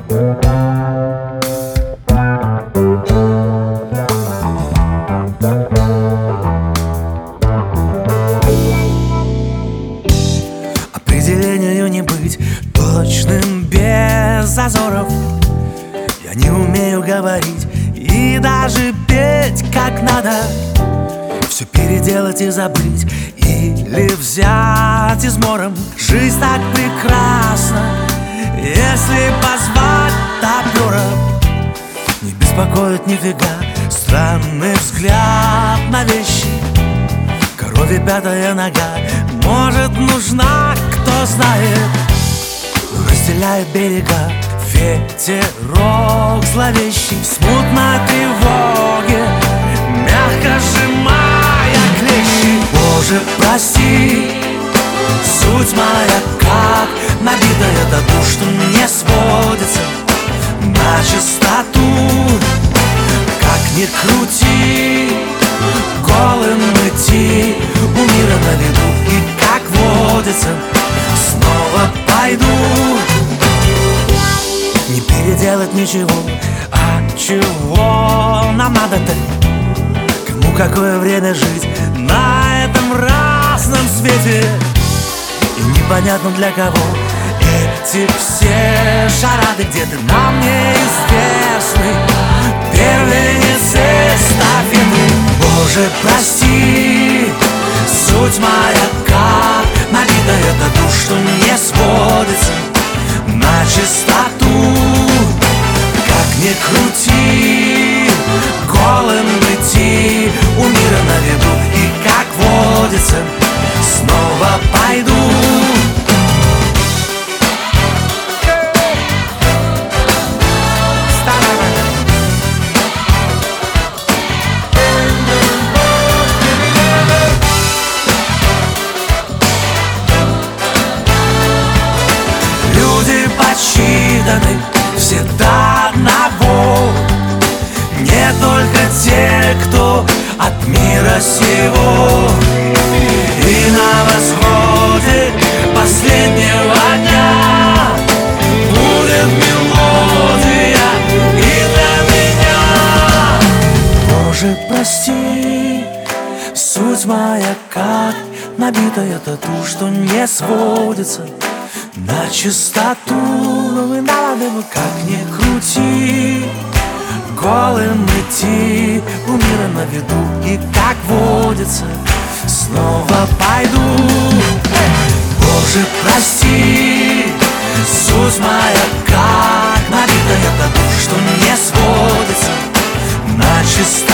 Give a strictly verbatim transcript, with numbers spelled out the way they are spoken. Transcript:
Определению не быть точным без зазоров. Я не умею говорить и даже петь как надо. Все переделать и забыть или взять измором. Жизнь так прекрасна, если позвать топера. Не беспокоит нифига странный взгляд на вещи. Корове пятая нога, может, нужна, кто знает. Разделяет берега ветерок зловещий, смутно тревоги, мягко сжимая клещи. Боже, прости, суть моя как набитая тату, что не сводится на чистоту. Как ни крути, голым идти у мира на виду. И как водится, снова пойду. Не переделать ничего, а чего нам надо-то? Кому какое время жить на этом разном свете? И непонятно для кого эти все шарады, где-то нам неизвестны первенец эстафеты. Боже, прости, суть моя как набитая тату, что не сводится на чистоту. Как ни крути, голым идти у мира на виду. И как водится, снова пойду. Посчитаны все до одного, не только те, кто от мира сего. И на восходе последнего дня будет мелодия и для меня. Боже, прости, суть моя как набитая тату, что не сводится на чистоту. Как ни крути, голым идти у мира на виду. И как водится, снова пойду. Боже, прости, суть моя как набитая тату, что не сводится на чистоту.